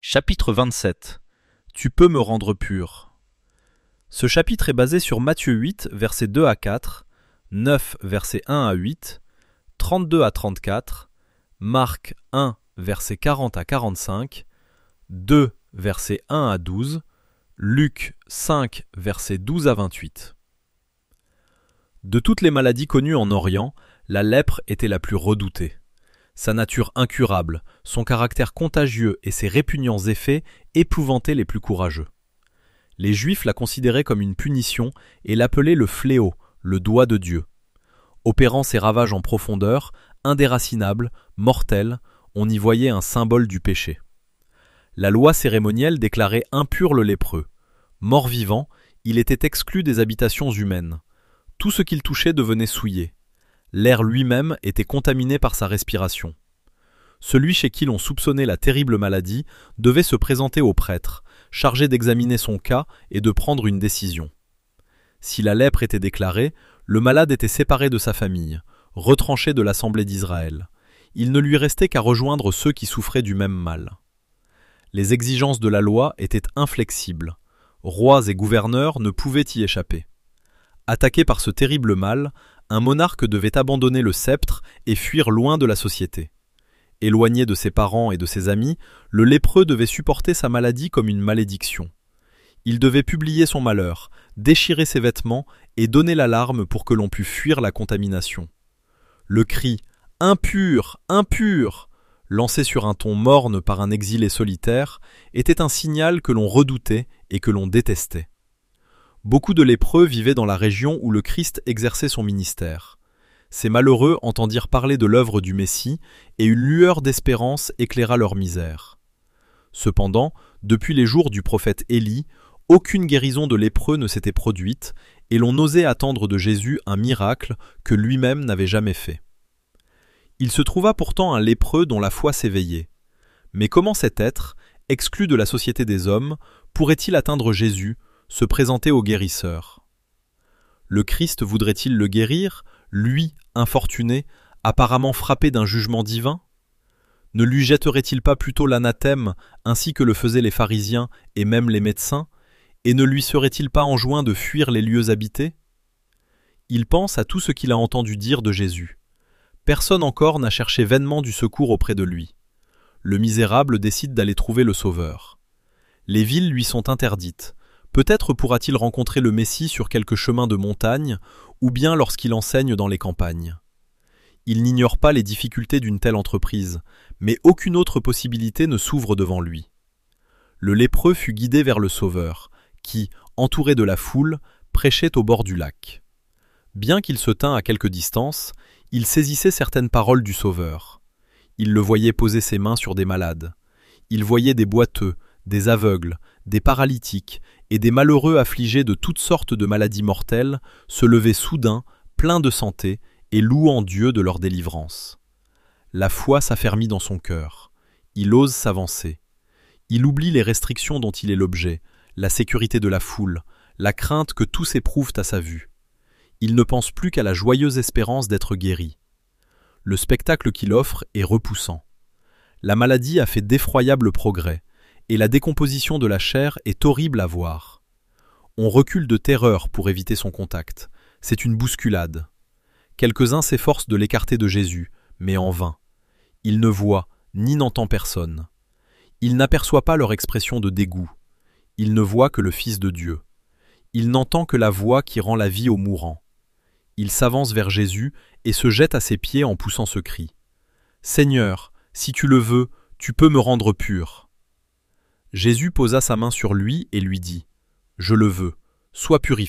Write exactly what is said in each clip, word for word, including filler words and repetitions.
Chapitre vingt-sept. Tu peux me rendre pur. Ce chapitre est basé sur Matthieu huit, versets deux à quatre, neuf, versets un à huit, trente-deux à trente-quatre, Marc un, versets quarante à quarante-cinq, deux, versets un à douze, Luc cinq, versets douze à vingt-huit. De toutes les maladies connues en Orient, la lèpre était la plus redoutée. Sa nature incurable, son caractère contagieux et ses répugnants effets épouvantaient les plus courageux. Les Juifs la considéraient comme une punition et l'appelaient le fléau, le doigt de Dieu. Opérant ses ravages en profondeur, indéracinable, mortel, on y voyait un symbole du péché. La loi cérémonielle déclarait impur le lépreux. Mort-vivant, il était exclu des habitations humaines. Tout ce qu'il touchait devenait souillé. L'air lui-même était contaminé par sa respiration. Celui chez qui l'on soupçonnait la terrible maladie devait se présenter au prêtre, chargé d'examiner son cas et de prendre une décision. Si la lèpre était déclarée, le malade était séparé de sa famille, retranché de l'assemblée d'Israël. Il ne lui restait qu'à rejoindre ceux qui souffraient du même mal. Les exigences de la loi étaient inflexibles. Rois et gouverneurs ne pouvaient y échapper. Attaqué par ce terrible mal, un monarque devait abandonner le sceptre et fuir loin de la société. Éloigné de ses parents et de ses amis, le lépreux devait supporter sa maladie comme une malédiction. Il devait publier son malheur, déchirer ses vêtements et donner l'alarme pour que l'on pût fuir la contamination. Le cri « Impur, impur !» lancé sur un ton morne par un exilé solitaire, était un signal que l'on redoutait et que l'on détestait. Beaucoup de lépreux vivaient dans la région où le Christ exerçait son ministère. Ces malheureux entendirent parler de l'œuvre du Messie et une lueur d'espérance éclaira leur misère. Cependant, depuis les jours du prophète Élie, aucune guérison de lépreux ne s'était produite et l'on osait attendre de Jésus un miracle que lui-même n'avait jamais fait. Il se trouva pourtant un lépreux dont la foi s'éveillait. Mais comment cet être, exclu de la société des hommes, pourrait-il atteindre Jésus, se présenter au guérisseur? Le Christ voudrait-il le guérir, lui, infortuné, apparemment frappé d'un jugement divin? Ne lui jetterait-il pas plutôt l'anathème, ainsi que le faisaient les pharisiens et même les médecins, et ne lui serait-il pas enjoint de fuir les lieux habités? Il pense à tout ce qu'il a entendu dire de Jésus. Personne encore n'a cherché vainement du secours auprès de lui. Le misérable décide d'aller trouver le Sauveur. Les villes lui sont interdites. Peut-être pourra-t-il rencontrer le Messie sur quelque chemin de montagne, ou bien lorsqu'il enseigne dans les campagnes. Il n'ignore pas les difficultés d'une telle entreprise, mais aucune autre possibilité ne s'ouvre devant lui. Le lépreux fut guidé vers le Sauveur, qui, entouré de la foule, prêchait au bord du lac. Bien qu'il se tînt à quelque distance, il saisissait certaines paroles du Sauveur. Il le voyait poser ses mains sur des malades. Il voyait des boiteux, des aveugles, des paralytiques et des malheureux affligés de toutes sortes de maladies mortelles se lever soudain, pleins de santé et louant Dieu de leur délivrance. La foi s'affermit dans son cœur. Il ose s'avancer. Il oublie les restrictions dont il est l'objet, la sécurité de la foule, la crainte que tous éprouvent à sa vue. Il ne pense plus qu'à la joyeuse espérance d'être guéri. Le spectacle qu'il offre est repoussant. La maladie a fait d'effroyables progrès, et la décomposition de la chair est horrible à voir. On recule de terreur pour éviter son contact. C'est une bousculade. Quelques-uns s'efforcent de l'écarter de Jésus, mais en vain. Il ne voit ni n'entend personne. Il n'aperçoit pas leur expression de dégoût. Il ne voit que le Fils de Dieu. Il n'entend que la voix qui rend la vie aux mourants. Il s'avance vers Jésus et se jette à ses pieds en poussant ce cri. « Seigneur, si tu le veux, tu peux me rendre pur. » Jésus posa sa main sur lui et lui dit « Je le veux, sois purifié. »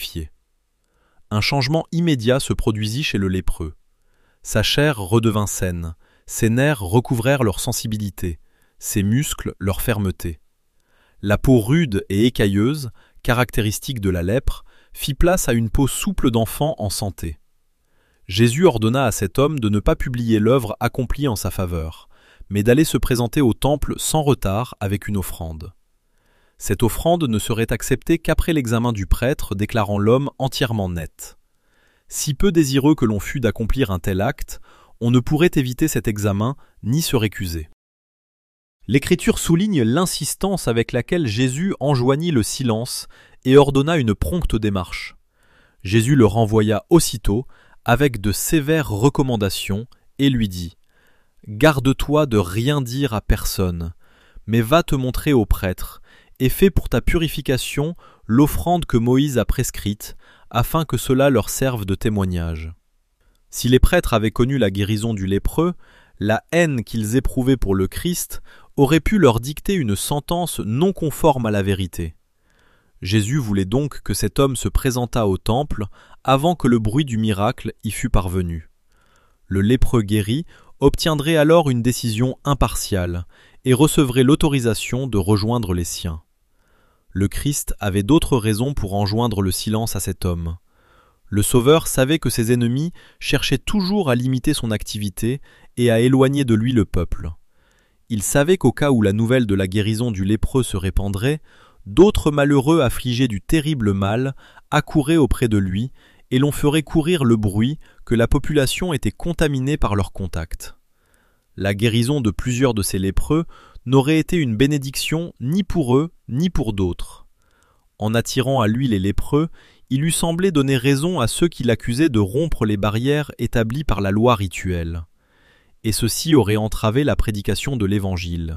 Un changement immédiat se produisit chez le lépreux. Sa chair redevint saine, ses nerfs recouvrèrent leur sensibilité, ses muscles leur fermeté. La peau rude et écailleuse, caractéristique de la lèpre, fit place à une peau souple d'enfant en santé. Jésus ordonna à cet homme de ne pas publier l'œuvre accomplie en sa faveur, mais d'aller se présenter au temple sans retard avec une offrande. Cette offrande ne serait acceptée qu'après l'examen du prêtre déclarant l'homme entièrement net. Si peu désireux que l'on fût d'accomplir un tel acte, on ne pourrait éviter cet examen ni se récuser. L'Écriture souligne l'insistance avec laquelle Jésus enjoignit le silence et ordonna une prompte démarche. Jésus le renvoya aussitôt avec de sévères recommandations et lui dit « Garde-toi de rien dire à personne, mais va te montrer au prêtre et fais pour ta purification l'offrande que Moïse a prescrite, afin que cela leur serve de témoignage. » Si les prêtres avaient connu la guérison du lépreux, la haine qu'ils éprouvaient pour le Christ aurait pu leur dicter une sentence non conforme à la vérité. Jésus voulait donc que cet homme se présentât au temple avant que le bruit du miracle y fût parvenu. Le lépreux guéri obtiendrait alors une décision impartiale et recevrait l'autorisation de rejoindre les siens. Le Christ avait d'autres raisons pour enjoindre le silence à cet homme. Le Sauveur savait que ses ennemis cherchaient toujours à limiter son activité et à éloigner de lui le peuple. Il savait qu'au cas où la nouvelle de la guérison du lépreux se répandrait, d'autres malheureux affligés du terrible mal accouraient auprès de lui et l'on ferait courir le bruit que la population était contaminée par leur contact. La guérison de plusieurs de ces lépreux n'aurait été une bénédiction ni pour eux ni pour d'autres. En attirant à lui les lépreux, il lui semblait donner raison à ceux qui l'accusaient de rompre les barrières établies par la loi rituelle. Et ceci aurait entravé la prédication de l'Évangile.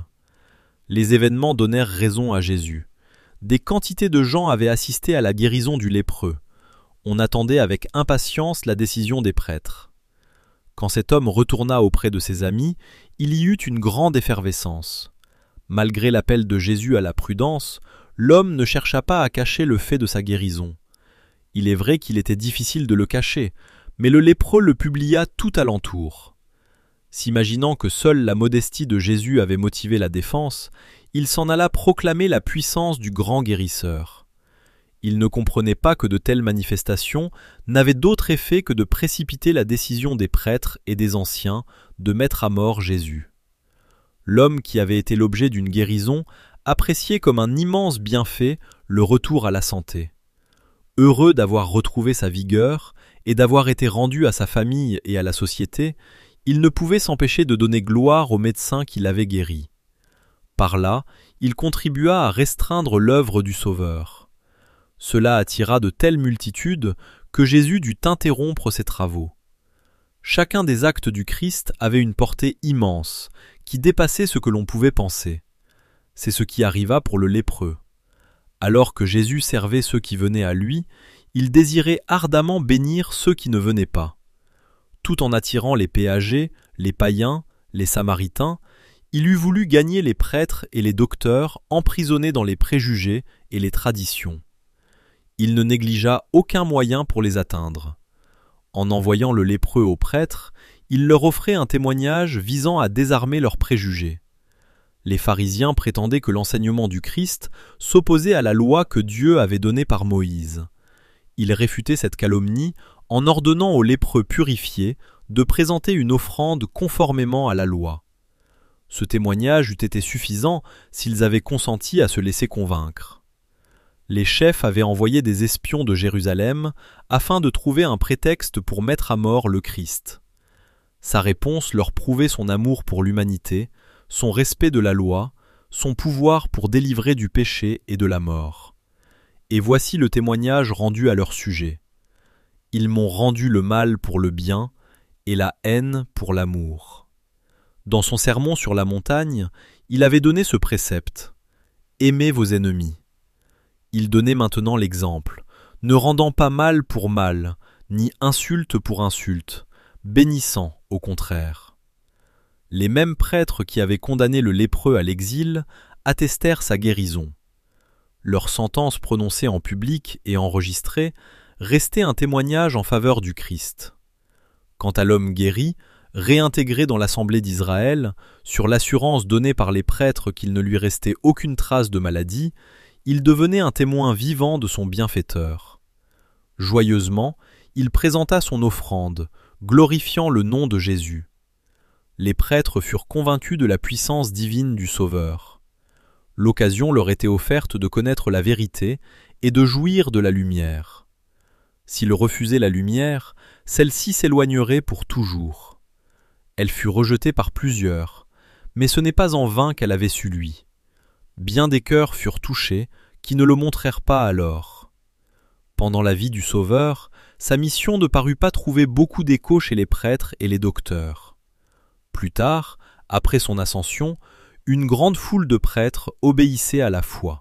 Les événements donnèrent raison à Jésus. Des quantités de gens avaient assisté à la guérison du lépreux. On attendait avec impatience la décision des prêtres. Quand cet homme retourna auprès de ses amis, il y eut une grande effervescence. Malgré l'appel de Jésus à la prudence, l'homme ne chercha pas à cacher le fait de sa guérison. Il est vrai qu'il était difficile de le cacher, mais le lépreux le publia tout alentour. S'imaginant que seule la modestie de Jésus avait motivé la défense, il s'en alla proclamer la puissance du grand guérisseur. Il ne comprenait pas que de telles manifestations n'avaient d'autre effet que de précipiter la décision des prêtres et des anciens de mettre à mort Jésus. L'homme qui avait été l'objet d'une guérison appréciait comme un immense bienfait le retour à la santé. Heureux d'avoir retrouvé sa vigueur et d'avoir été rendu à sa famille et à la société, il ne pouvait s'empêcher de donner gloire au médecin qui l'avait guéri. Par là, il contribua à restreindre l'œuvre du Sauveur. Cela attira de telles multitudes que Jésus dut interrompre ses travaux. Chacun des actes du Christ avait une portée immense, qui dépassait ce que l'on pouvait penser. C'est ce qui arriva pour le lépreux. Alors que Jésus servait ceux qui venaient à lui, il désirait ardemment bénir ceux qui ne venaient pas. Tout en attirant les péagers, les païens, les samaritains, il eût voulu gagner les prêtres et les docteurs emprisonnés dans les préjugés et les traditions. Il ne négligea aucun moyen pour les atteindre. En envoyant le lépreux aux prêtres, il leur offrait un témoignage visant à désarmer leurs préjugés. Les pharisiens prétendaient que l'enseignement du Christ s'opposait à la loi que Dieu avait donnée par Moïse. Ils réfutaient cette calomnie en ordonnant aux lépreux purifiés de présenter une offrande conformément à la loi. Ce témoignage eût été suffisant s'ils avaient consenti à se laisser convaincre. Les chefs avaient envoyé des espions de Jérusalem afin de trouver un prétexte pour mettre à mort le Christ. Sa réponse leur prouvait son amour pour l'humanité, son respect de la loi, son pouvoir pour délivrer du péché et de la mort. Et voici le témoignage rendu à leur sujet. Ils m'ont rendu le mal pour le bien et la haine pour l'amour. Dans son sermon sur la montagne, il avait donné ce précepte. Aimez vos ennemis. Il donnait maintenant l'exemple, ne rendant pas mal pour mal, ni insulte pour insulte, bénissant au contraire. Les mêmes prêtres qui avaient condamné le lépreux à l'exil attestèrent sa guérison. Leur sentence prononcée en public et enregistrée restait un témoignage en faveur du Christ. Quant à l'homme guéri, réintégré dans l'assemblée d'Israël, sur l'assurance donnée par les prêtres qu'il ne lui restait aucune trace de maladie, il devenait un témoin vivant de son bienfaiteur. Joyeusement, il présenta son offrande, glorifiant le nom de Jésus. Les prêtres furent convaincus de la puissance divine du Sauveur. L'occasion leur était offerte de connaître la vérité et de jouir de la lumière. S'ils refusaient la lumière, celle-ci s'éloignerait pour toujours. Elle fut rejetée par plusieurs, mais ce n'est pas en vain qu'elle avait su lui. Bien des cœurs furent touchés, qui ne le montrèrent pas alors. Pendant la vie du Sauveur, sa mission ne parut pas trouver beaucoup d'écho chez les prêtres et les docteurs. Plus tard, après son ascension, une grande foule de prêtres obéissait à la foi.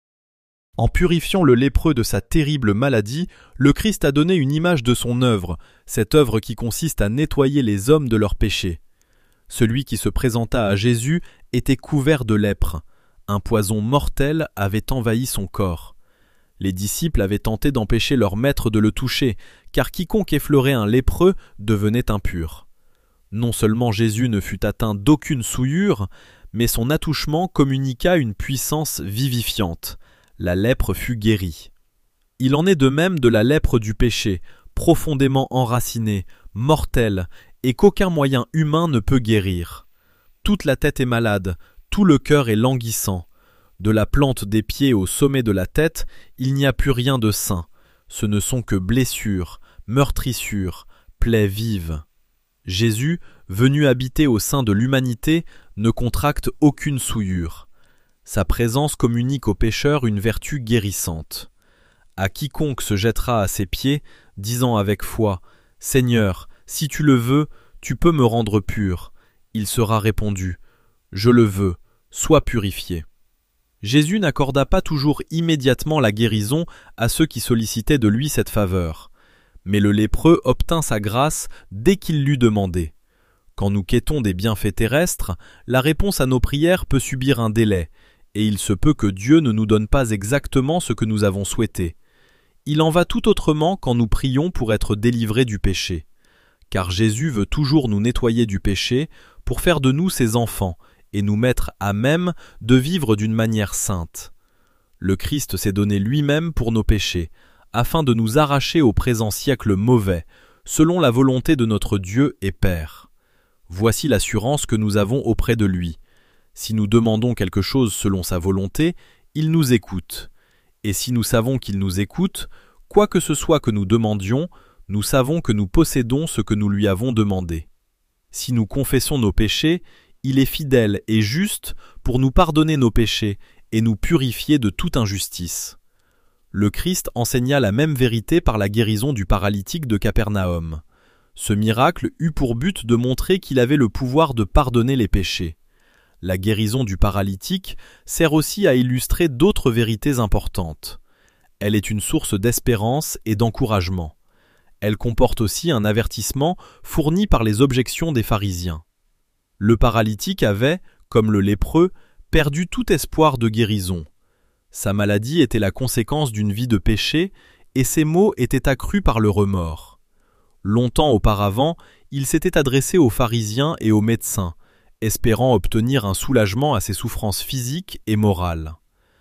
En purifiant le lépreux de sa terrible maladie, le Christ a donné une image de son œuvre, cette œuvre qui consiste à nettoyer les hommes de leurs péchés. Celui qui se présenta à Jésus était couvert de lèpre. Un poison mortel avait envahi son corps. Les disciples avaient tenté d'empêcher leur maître de le toucher, car quiconque effleurait un lépreux devenait impur. Non seulement Jésus ne fut atteint d'aucune souillure, mais son attouchement communiqua une puissance vivifiante. La lèpre fut guérie. Il en est de même de la lèpre du péché, profondément enracinée, mortelle, et qu'aucun moyen humain ne peut guérir. Toute la tête est malade, tout le cœur est languissant. De la plante des pieds au sommet de la tête, il n'y a plus rien de sain. Ce ne sont que blessures, meurtrissures, plaies vives. Jésus, venu habiter au sein de l'humanité, ne contracte aucune souillure. Sa présence communique aux pécheurs une vertu guérissante. À quiconque se jettera à ses pieds, disant avec foi « Seigneur, si tu le veux, tu peux me rendre pur », il sera répondu « Je le veux, sois purifié ». Jésus n'accorda pas toujours immédiatement la guérison à ceux qui sollicitaient de lui cette faveur, mais le lépreux obtint sa grâce dès qu'il l'eut demandé. Quand nous quêtons des bienfaits terrestres, la réponse à nos prières peut subir un délai, et il se peut que Dieu ne nous donne pas exactement ce que nous avons souhaité. Il en va tout autrement quand nous prions pour être délivrés du péché. Car Jésus veut toujours nous nettoyer du péché pour faire de nous ses enfants et nous mettre à même de vivre d'une manière sainte. Le Christ s'est donné lui-même pour nos péchés, afin de nous arracher au présent siècle mauvais, selon la volonté de notre Dieu et Père. Voici l'assurance que nous avons auprès de lui. Si nous demandons quelque chose selon sa volonté, il nous écoute. Et si nous savons qu'il nous écoute, quoi que ce soit que nous demandions, nous savons que nous possédons ce que nous lui avons demandé. Si nous confessons nos péchés, il est fidèle et juste pour nous pardonner nos péchés et nous purifier de toute injustice. Le Christ enseigna la même vérité par la guérison du paralytique de Capernaum. Ce miracle eut pour but de montrer qu'il avait le pouvoir de pardonner les péchés. La guérison du paralytique sert aussi à illustrer d'autres vérités importantes. Elle est une source d'espérance et d'encouragement. Elle comporte aussi un avertissement fourni par les objections des pharisiens. Le paralytique avait, comme le lépreux, perdu tout espoir de guérison. Sa maladie était la conséquence d'une vie de péché et ses maux étaient accrus par le remords. Longtemps auparavant, il s'était adressé aux pharisiens et aux médecins, espérant obtenir un soulagement à ses souffrances physiques et morales.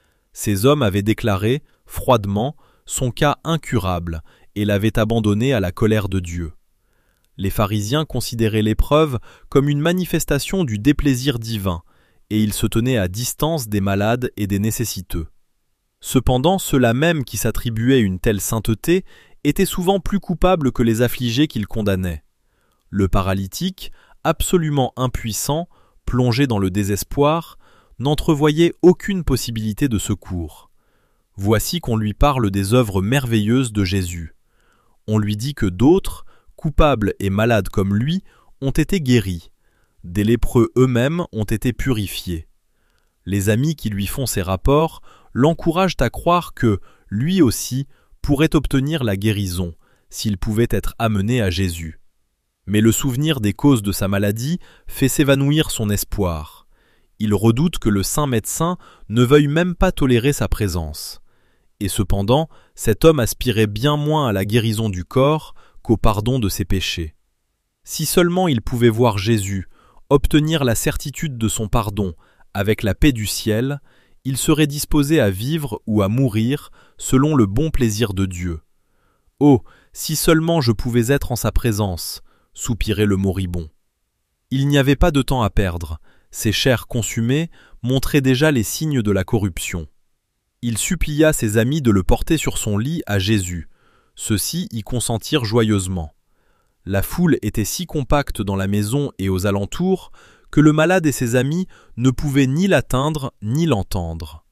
Ces hommes avaient déclaré, froidement, son cas incurable et l'avaient abandonné à la colère de Dieu. Les pharisiens considéraient l'épreuve comme une manifestation du déplaisir divin, et ils se tenaient à distance des malades et des nécessiteux. Cependant, ceux-là même qui s'attribuaient une telle sainteté étaient souvent plus coupables que les affligés qu'ils condamnaient. Le paralytique, absolument impuissant, plongé dans le désespoir, n'entrevoyait aucune possibilité de secours. Voici qu'on lui parle des œuvres merveilleuses de Jésus. On lui dit que d'autres, coupables et malades comme lui, ont été guéris. Des lépreux eux-mêmes ont été purifiés. Les amis qui lui font ces rapports l'encouragent à croire que, lui aussi, pourrait obtenir la guérison, s'il pouvait être amené à Jésus. Mais le souvenir des causes de sa maladie fait s'évanouir son espoir. Il redoute que le saint médecin ne veuille même pas tolérer sa présence. Et cependant, cet homme aspirait bien moins à la guérison du corps qu'au pardon de ses péchés. Si seulement il pouvait voir Jésus, obtenir la certitude de son pardon, avec la paix du ciel, il serait disposé à vivre ou à mourir selon le bon plaisir de Dieu. « Oh, si seulement je pouvais être en sa présence !» soupirait le moribond. Il n'y avait pas de temps à perdre, ses chairs consumées montraient déjà les signes de la corruption. Il supplia ses amis de le porter sur son lit à Jésus. Ceux-ci y consentirent joyeusement. La foule était si compacte dans la maison et aux alentours que le malade et ses amis ne pouvaient ni l'atteindre ni l'entendre.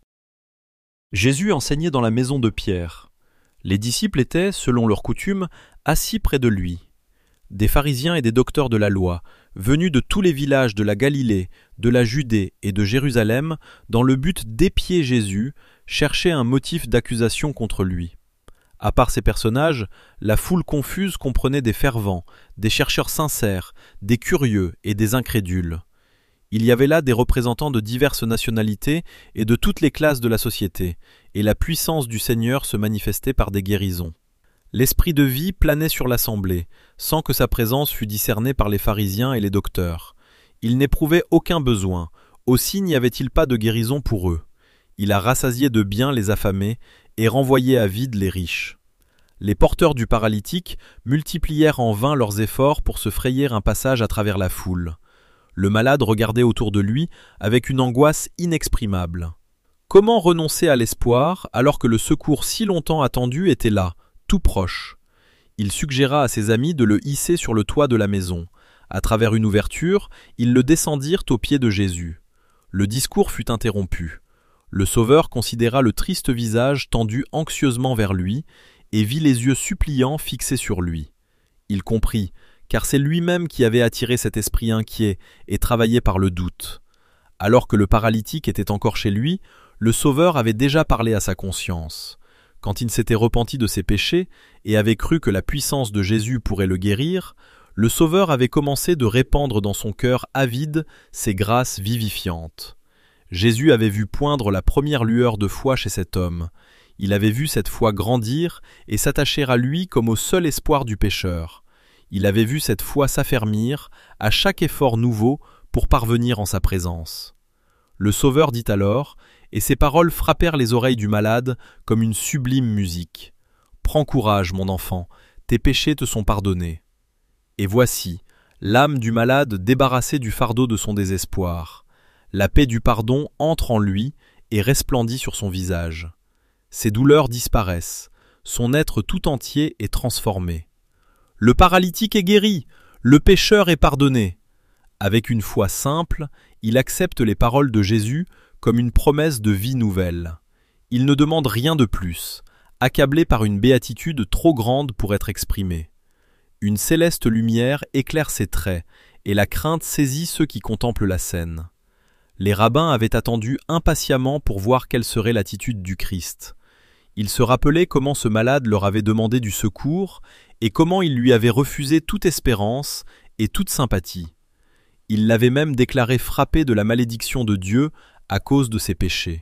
Jésus enseignait dans la maison de Pierre. Les disciples étaient, selon leur coutume, assis près de lui. Des pharisiens et des docteurs de la loi, venus de tous les villages de la Galilée, de la Judée et de Jérusalem, dans le but d'épier Jésus, cherchaient un motif d'accusation contre lui. À part ces personnages, la foule confuse comprenait des fervents, des chercheurs sincères, des curieux et des incrédules. Il y avait là des représentants de diverses nationalités et de toutes les classes de la société, et la puissance du Seigneur se manifestait par des guérisons. L'esprit de vie planait sur l'assemblée, sans que sa présence fût discernée par les pharisiens et les docteurs. Il n'éprouvait aucun besoin, aussi n'y avait-il pas de guérison pour eux. Il a rassasié de biens les affamés et renvoyé à vide les riches. Les porteurs du paralytique multiplièrent en vain leurs efforts pour se frayer un passage à travers la foule. Le malade regardait autour de lui avec une angoisse inexprimable. Comment renoncer à l'espoir alors que le secours si longtemps attendu était là, tout proche? Il suggéra à ses amis de le hisser sur le toit de la maison. À travers une ouverture, ils le descendirent aux pieds de Jésus. Le discours fut interrompu. Le Sauveur considéra le triste visage tendu anxieusement vers lui et vit les yeux suppliants fixés sur lui. Il comprit, car c'est lui-même qui avait attiré cet esprit inquiet et travaillé par le doute. Alors que le paralytique était encore chez lui, le Sauveur avait déjà parlé à sa conscience. Quand il s'était repenti de ses péchés et avait cru que la puissance de Jésus pourrait le guérir, le Sauveur avait commencé de répandre dans son cœur avide ses grâces vivifiantes. Jésus avait vu poindre la première lueur de foi chez cet homme. Il avait vu cette foi grandir et s'attacher à lui comme au seul espoir du pécheur. Il avait vu cette foi s'affermir à chaque effort nouveau pour parvenir en sa présence. Le Sauveur dit alors, et ses paroles frappèrent les oreilles du malade comme une sublime musique. « Prends courage, mon enfant, tes péchés te sont pardonnés. » Et voici, l'âme du malade débarrassée du fardeau de son désespoir. La paix du pardon entre en lui et resplendit sur son visage. Ses douleurs disparaissent, son être tout entier est transformé. Le paralytique est guéri, le pécheur est pardonné. Avec une foi simple, il accepte les paroles de Jésus comme une promesse de vie nouvelle. Il ne demande rien de plus, accablé par une béatitude trop grande pour être exprimée. Une céleste lumière éclaire ses traits, et la crainte saisit ceux qui contemplent la scène. Les rabbins avaient attendu impatiemment pour voir quelle serait l'attitude du Christ. Ils se rappelaient comment ce malade leur avait demandé du secours et comment il lui avait refusé toute espérance et toute sympathie. Il l'avait même déclaré frappé de la malédiction de Dieu à cause de ses péchés.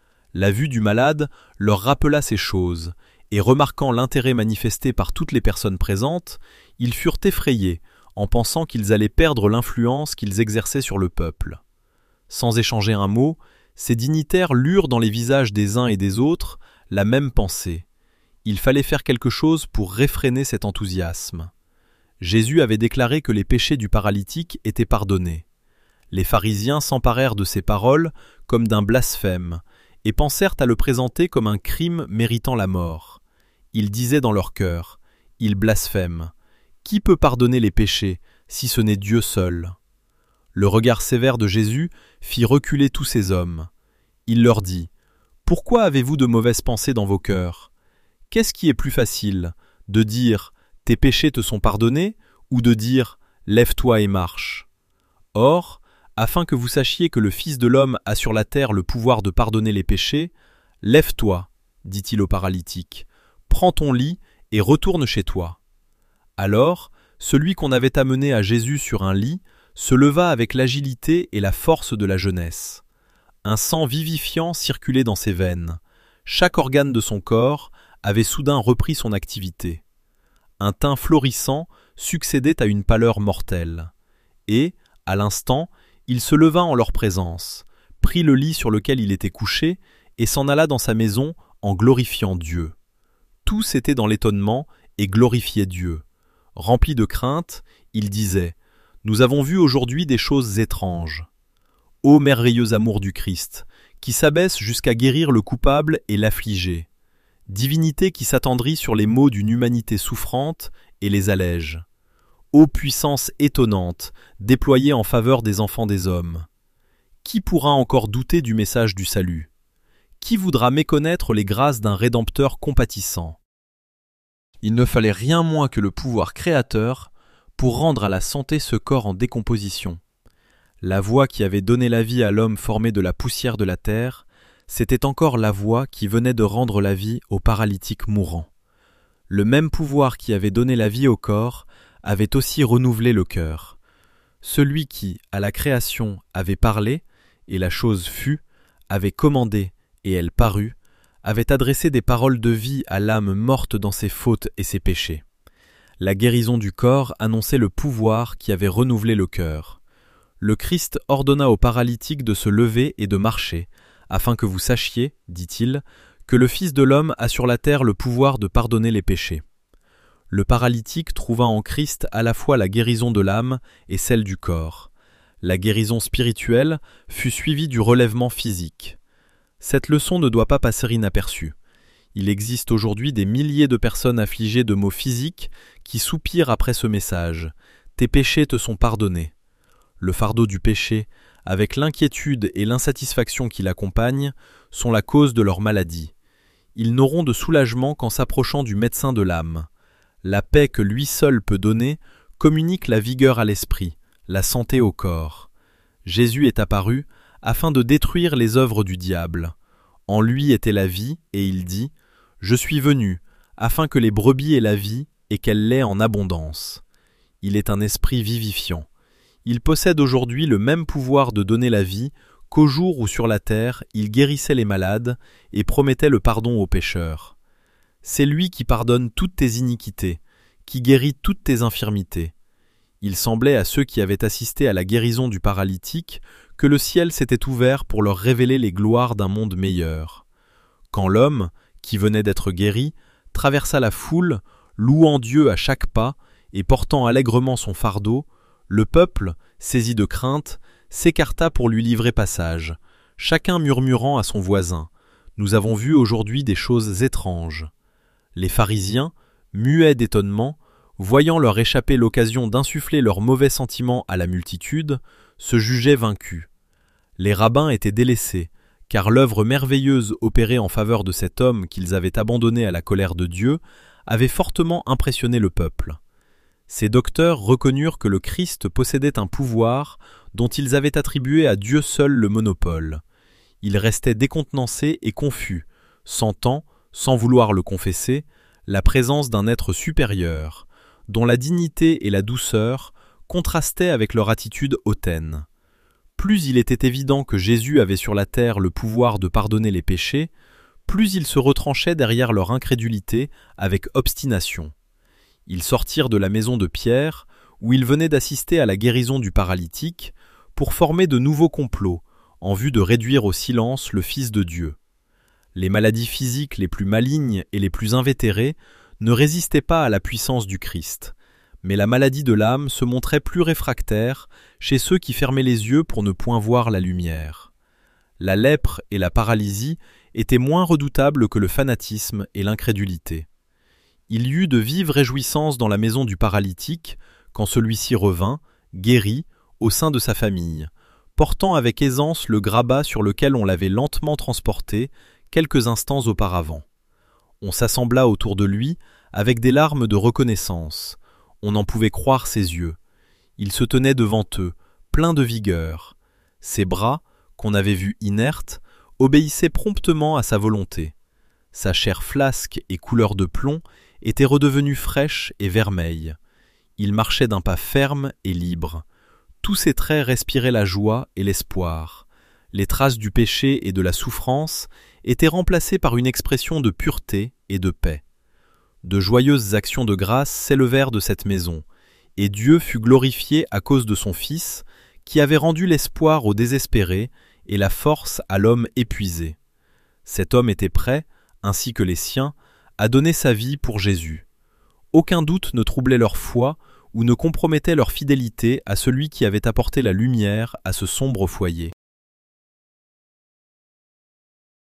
La vue du malade leur rappela ces choses, et remarquant l'intérêt manifesté par toutes les personnes présentes, ils furent effrayés en pensant qu'ils allaient perdre l'influence qu'ils exerçaient sur le peuple. Sans échanger un mot, ces dignitaires lurent dans les visages des uns et des autres la même pensée. Il fallait faire quelque chose pour réfréner cet enthousiasme. Jésus avait déclaré que les péchés du paralytique étaient pardonnés. Les pharisiens s'emparèrent de ces paroles comme d'un blasphème et pensèrent à le présenter comme un crime méritant la mort. Ils disaient dans leur cœur « Il blasphème. Qui peut pardonner les péchés si ce n'est Dieu seul ?» Le regard sévère de Jésus fit reculer tous ces hommes. Il leur dit « Pourquoi avez-vous de mauvaises pensées dans vos cœurs ? Qu'est-ce qui est plus facile, de dire « Tes péchés te sont pardonnés » ou de dire « Lève-toi et marche » ? Or, afin que vous sachiez que le Fils de l'homme a sur la terre le pouvoir de pardonner les péchés, « Lève-toi, dit-il au paralytique, prends ton lit et retourne chez toi. » Alors, celui qu'on avait amené à Jésus sur un lit se leva avec l'agilité et la force de la jeunesse. Un sang vivifiant circulait dans ses veines. Chaque organe de son corps avait soudain repris son activité. Un teint florissant succédait à une pâleur mortelle. Et, à l'instant, il se leva en leur présence, prit le lit sur lequel il était couché et s'en alla dans sa maison en glorifiant Dieu. Tous étaient dans l'étonnement et glorifiaient Dieu. Rempli de crainte, il disait « Nous avons vu aujourd'hui des choses étranges. Ô merveilleux amour du Christ, qui s'abaisse jusqu'à guérir le coupable et l'affligé. Divinité qui s'attendrit sur les maux d'une humanité souffrante et les allège. Ô puissance étonnante, déployée en faveur des enfants des hommes! Qui pourra encore douter du message du salut? Qui voudra méconnaître les grâces d'un Rédempteur compatissant? Il ne fallait rien moins que le pouvoir créateur pour rendre à la santé ce corps en décomposition. La voix qui avait donné la vie à l'homme formé de la poussière de la terre, c'était encore la voix qui venait de rendre la vie au paralytique mourant. Le même pouvoir qui avait donné la vie au corps avait aussi renouvelé le cœur. Celui qui, à la création, avait parlé, et la chose fut, avait commandé, et elle parut, avait adressé des paroles de vie à l'âme morte dans ses fautes et ses péchés. La guérison du corps annonçait le pouvoir qui avait renouvelé le cœur. Le Christ ordonna aux paralytiques de se lever et de marcher, afin que vous sachiez, dit-il, que le Fils de l'homme a sur la terre le pouvoir de pardonner les péchés. Le paralytique trouva en Christ à la fois la guérison de l'âme et celle du corps. La guérison spirituelle fut suivie du relèvement physique. Cette leçon ne doit pas passer inaperçue. Il existe aujourd'hui des milliers de personnes affligées de maux physiques qui soupirent après ce message. Tes péchés te sont pardonnés. Le fardeau du péché, avec l'inquiétude et l'insatisfaction qui l'accompagnent, sont la cause de leur maladie. Ils n'auront de soulagement qu'en s'approchant du médecin de l'âme. La paix que lui seul peut donner communique la vigueur à l'esprit, la santé au corps. Jésus est apparu afin de détruire les œuvres du diable. En lui était la vie, et il dit « Je suis venu, afin que les brebis aient la vie et qu'elle l'ait en abondance. » Il est un esprit vivifiant. Il possède aujourd'hui le même pouvoir de donner la vie qu'au jour où sur la terre il guérissait les malades et promettait le pardon aux pécheurs. C'est lui qui pardonne toutes tes iniquités, qui guérit toutes tes infirmités. Il semblait à ceux qui avaient assisté à la guérison du paralytique que le ciel s'était ouvert pour leur révéler les gloires d'un monde meilleur. Quand l'homme, qui venait d'être guéri, traversa la foule, louant Dieu à chaque pas et portant allègrement son fardeau, le peuple, saisi de crainte, s'écarta pour lui livrer passage, chacun murmurant à son voisin « Nous avons vu aujourd'hui des choses étranges ». Les pharisiens, muets d'étonnement, voyant leur échapper l'occasion d'insuffler leurs mauvais sentiments à la multitude, se jugeaient vaincus. Les rabbins étaient délaissés, car l'œuvre merveilleuse opérée en faveur de cet homme qu'ils avaient abandonné à la colère de Dieu avait fortement impressionné le peuple. Ces docteurs reconnurent que le Christ possédait un pouvoir dont ils avaient attribué à Dieu seul le monopole. Ils restaient décontenancés et confus, sentant, sans vouloir le confesser, la présence d'un être supérieur, dont la dignité et la douceur contrastaient avec leur attitude hautaine. Plus il était évident que Jésus avait sur la terre le pouvoir de pardonner les péchés, plus ils se retranchaient derrière leur incrédulité avec obstination. Ils sortirent de la maison de Pierre, où ils venaient d'assister à la guérison du paralytique, pour former de nouveaux complots, en vue de réduire au silence le Fils de Dieu. Les maladies physiques les plus malignes et les plus invétérées ne résistaient pas à la puissance du Christ, mais la maladie de l'âme se montrait plus réfractaire chez ceux qui fermaient les yeux pour ne point voir la lumière. La lèpre et la paralysie étaient moins redoutables que le fanatisme et l'incrédulité. Il y eut de vives réjouissances dans la maison du paralytique quand celui-ci revint, guéri, au sein de sa famille, portant avec aisance le grabat sur lequel on l'avait lentement transporté quelques instants auparavant. On s'assembla autour de lui avec des larmes de reconnaissance. On n'en pouvait croire ses yeux. Il se tenait devant eux, plein de vigueur. Ses bras, qu'on avait vus inertes, obéissaient promptement à sa volonté. Sa chair flasque et couleur de plomb était redevenue fraîche et vermeille. Il marchait d'un pas ferme et libre. Tous ses traits respiraient la joie et l'espoir. Les traces du péché et de la souffrance étaient remplacées par une expression de pureté et de paix. De joyeuses actions de grâce s'élevèrent de cette maison, et Dieu fut glorifié à cause de son Fils, qui avait rendu l'espoir aux désespérés et la force à l'homme épuisé. Cet homme était prêt, ainsi que les siens, à donner sa vie pour Jésus. Aucun doute ne troublait leur foi ou ne compromettait leur fidélité à celui qui avait apporté la lumière à ce sombre foyer.